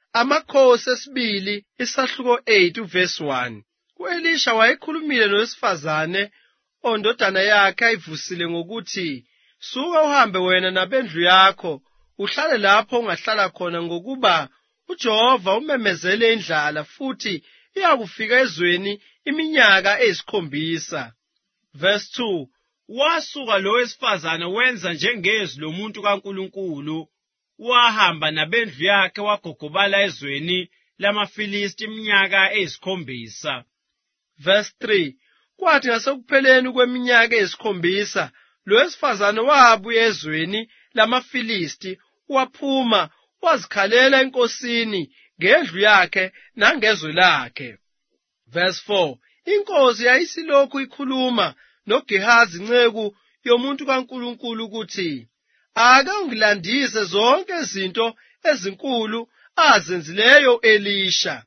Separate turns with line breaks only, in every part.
Amakhosi esibili isahluko 8 verse 1. U-Elisha wayekhulumile nowesifazane ondodana yakhe ayivusile ngokuthi, "Suka uhambe wena nabendlu yakho, uhlale lapho ungahlala khona ngokuba uJehova umemezele indlala futhi iyakufika ezweni iminyaka 7." Verse 2.
Wasuka lo wesifazane wenza njengezwi lomuntu kaNkulunkulu, wahamba nabendlu yakhe wagogobala ezweni lamaFilisti iminyaka 7.
Verse 3. Kwathi ngasekupheleni kweminyaka 7, lo wesifazane wabuya ezweni lamaFilisti, waphuma wazikhalela enkosini ngendlu yakhe nangezwe lakhe. Verse 4. Inkosi yayisilokhu ikhuluma noGehazi inceku yomuntu kaNkulunkulu ukuthi, "Ake ungilandise zonke izinto ezinkulu azenzileyo Elisha."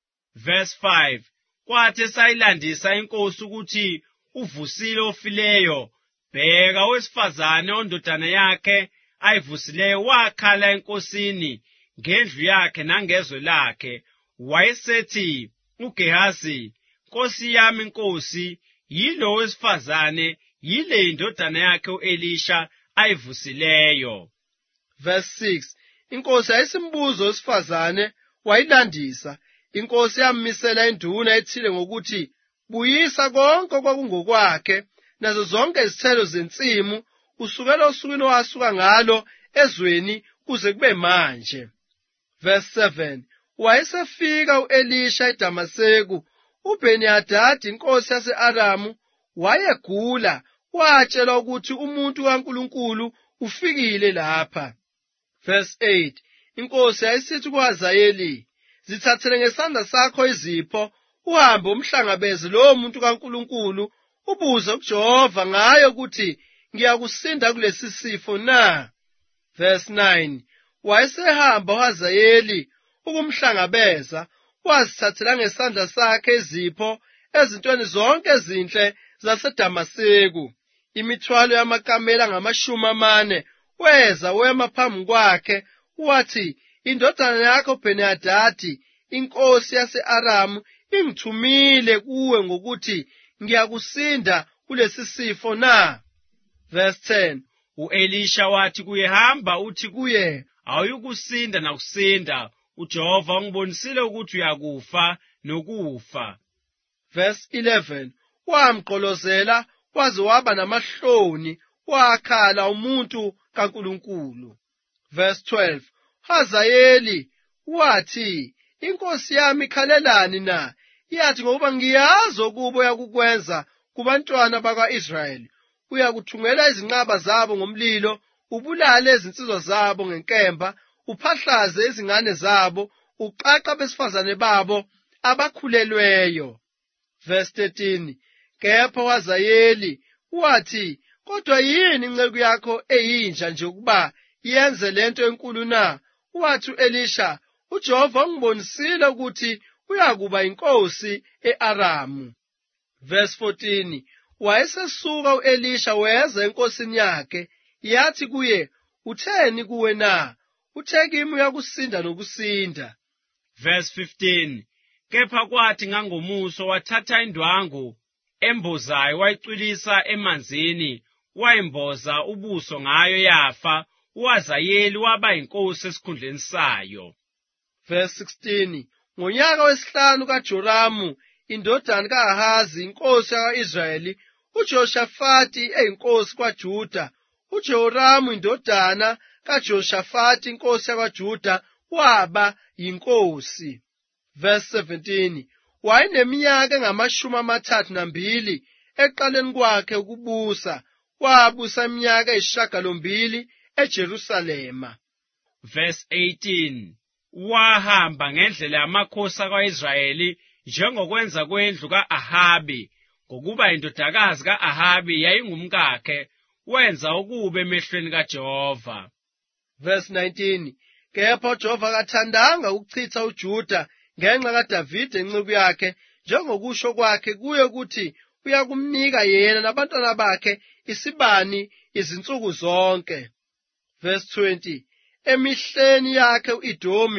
Verse 5. Kwathi esayilandisa inkosi ukuthi uvusile ofileyo, bheka owesifazane ondodana yakhe ayivusileyo wakhala enkosini ngendlu yakhe nangezwe lakhe. Wayesethi uGehazi, "Nkosi yami inkosi, yilo wesifazane, yile indodana yakhe u-Elisha ayivusileyo."
Verse 6. Inkosi yayisimbuza owesifazane, wayilandisa. Inkosi yamisela induna ethile ngokuthi, "Buyisa konke okwakungokwakhe, nazo zonke izithelo zensimu, usukela osukwini owasuka ngalo ezweni kuze kube manje." Verse 7. Wayesefika u-Elisha eDamaseko, uBheni-Hadadi inkosi yase-Aramu wayegula, watshelwa ukuthi umuntu kaNkulunkulu ufikile lapha. Verse 8. Inkosi yayisithi kuHazayeli, "Zithathele ngesandla sakho izipho, uhambe umhlangabeze lowo muntu kaNkulunkulu, ubuze kuJehova ngayo ukuthi ngiyakusinda kulesi sifo na." Verse 9. Wayesehamba uHazayeli ukumhlangabeza, wazithathela ngesandla sakhe izipho ezintweni zonke ezinhle zaseDamaseko, imithwalo yamakamela 40, weza wema phambi kwakhe, wathi, "Indodana yakho Bheni-Hadadi inkosi yase-Aramu ingithumile kuwe ngokuthi ngiyakusinda kulesi sifo na." Verse 10.
U-Elisha wathi kuye, "Hamba uthi kuye, awuyukusinda nakusinda. uJehova ungibonisile ukuthi uyakufa nokufa."
Verse 11. Wamgqolozela waze waba namahloni, wakhala umuntu kaNkulunkulu. Verse 12. Hazayeli wathi, "Inkosi yami ikhalelani na?" Yathi, "Ngokuba ngiyazi okubo yakukwenza kubantwana bakwa-Israyeli. Uyakuthungela izinqaba zabo ngomlilo, ubulale izinsizwa zabo ngenkemba, uphahlaze izingane zabo, uqaqa besifazane babo abakhulelweyo." Verse 13. Kepha uHazayeli wathi, "Kodwa yini inceku yakho eyinja nje ukuba yenze lento enkulu na?" Wathi u-Elisha, "uJehova ungibonisile ukuthi uyakuba inkosi e-Aramu." Verse 14. Wayesesuka u-Elisha weza enkosini yakhe, yathi kuye, "Utheni kuwe na? Uthe kimi uyakusinda nokusinda."
Verse 15. Kepha kwathi ngangomuso wathatha indwangu embozayo wayicwilisa emanzini, wayimboza ubuso ngayo yafa. uHazayeli waba inkosi esikhundleni sayo.
Verse 16. Ngonyaka wesihlanu kaJoramu indodana ka-Ahazi inkosi yaka-Israyeli, uJehoshafati eyinkosi kwaJuda, uJehoramu indodana kaJehoshafati inkosi yakwaJuda waba yinkosi. Verse 17. Wayeneminyaka 32 ekuqaleni kwakhe ukubusa, wabusa iminyaka 8 eJerusalema.
Verse 18. Wahamba ngendlela yamakhosi akwa-Israyeli njengokwenza kwendlu ka-Ahabi, ngokuba indodakazi ka-Ahabi yayingumkakhe, wenza okubi emehlweni kaJehova.
Verse 19. Kepha uJehova akathandanga ukuchitha uJuda ngenxa kaDavide inceku yakhe, njengokusho kwakhe kuye ukuthi uyakumnika yena nabantwana bakhe isibani izinsuku zonke. Verse 20. Emihleni yakhe u-Edomi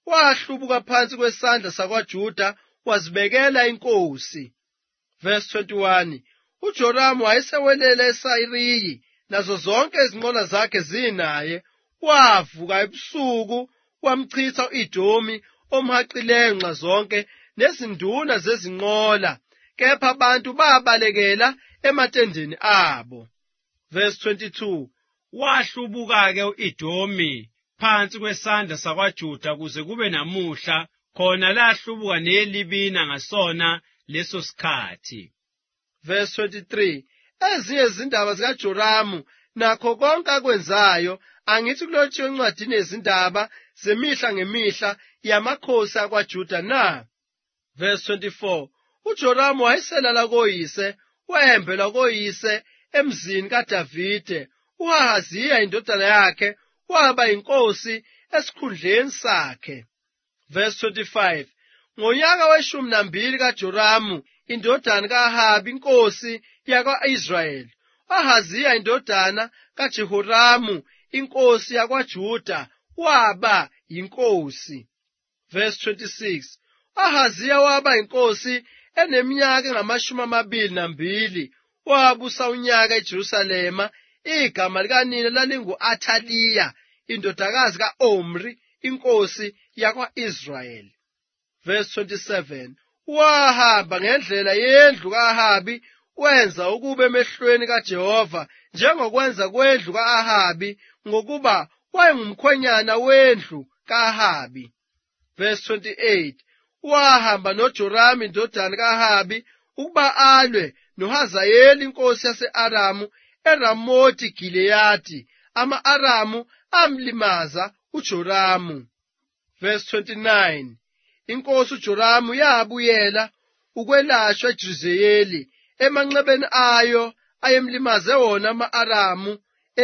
wahlubuka phansi kwesandla sakwaJuda wazibekela inkosi. Verse 21. uJoramu wayesewelele eSayiriyi, nazo zonke izinqola zakhe zinaye. Wavuka ebusuku wamchitha u-Edomi omhaqileyo nxa zonke nezinduna zezinqola, kepha abantu babalekela ematendeni abo. Verse 22.
Wahlubuka-ke u-Edomi phansi kwesandla sakwaJuda kuze kube namuhla, khona lahlubuka neLibina ngasona leso sikhathi.
Verse 23. Ezinye izindaba zikaJoramu nakho konke akwenzayo, angithi kulotshiwe encwadini yezindaba zemihla ngemihla yamakhosi akwaJuda na? Verse 24. uJoramu wayeselala koyise, wembelwa koyise emzini kaDavide. U-Ahaziya indodana yakhe waba yinkosi esikhundleni sakhe. Verse 25. Ngonyaka we-12 kaJoramu indodana ka-Ahabi inkosi yakwa-Israyeli, u-Ahaziya indodana kaJehoramu inkosi yakwaJuda waba yinkosi. Verse 26. u-Ahaziya waba yinkosi eneminyaka engamashumi 22. Wabusa unyaka eJerusalema. Igama likanina lalingu-Athaliya indodakazi ka-Omri inkosi yakwa-Israyeli. Verse 27. Wahamba ngendlela yendlu ka-Ahabi, wenza ukuba emehlweni kaJehova njengokwenza kwendlu ka-Ahabi, ngokuba wayengumkhwenyana wendlu ka-Ahabi. Verse 28. Wahamba noJoramu indodana ka-Ahabi ukuba alwe noHazayeli inkosi yase-Aramu eRamothi Gileyadi. Ama-Aramu amlimaza uJoramu. Verse 29. Inkosi uJoramu yabuyela ukwelashwa eJezerili emanxebeni ayo ayemlimaze wona ama-Aramu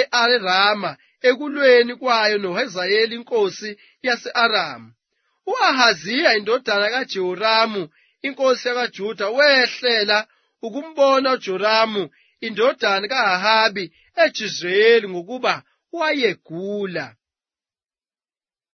e-Arama ekulweni kwayo noHazayeli inkosi yase-Aramu. U-Ahaziya indodana kaJehoramu inkosi yakaJuda wehlela ukumbona uJoramu indodana ka-Ahabi eJezerili ngokuba wayegula.